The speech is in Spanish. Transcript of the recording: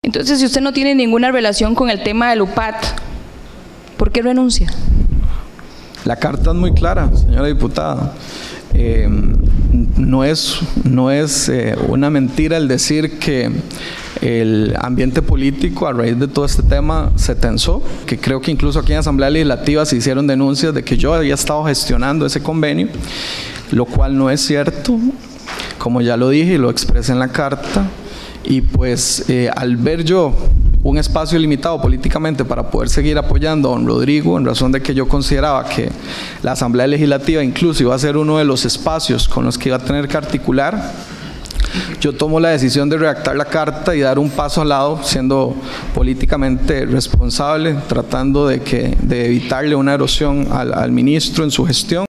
Entonces, si usted no tiene ninguna relación con el tema del UPAT, ¿por qué renuncia? La carta es muy clara, señora diputada. No es una mentira el decir que el ambiente político a raíz de todo este tema se tensó, que creo que incluso aquí en Asamblea Legislativa se hicieron denuncias de que yo había estado gestionando ese convenio, lo cual no es cierto, como ya lo dije y lo expresé en la carta. Y pues al ver yo un espacio limitado políticamente para poder seguir apoyando a don Rodrigo, en razón de que yo consideraba que la Asamblea Legislativa incluso iba a ser uno de los espacios con los que iba a tener que articular, yo tomo la decisión de redactar la carta y dar un paso al lado, siendo políticamente responsable, tratando de evitarle una erosión al ministro en su gestión.